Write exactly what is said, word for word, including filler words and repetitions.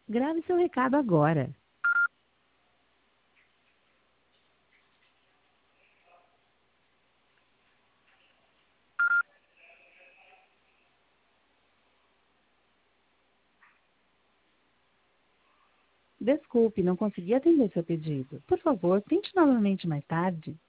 Grave seu recado agora. Desculpe, não consegui atender seu pedido. Por favor, tente novamente mais tarde.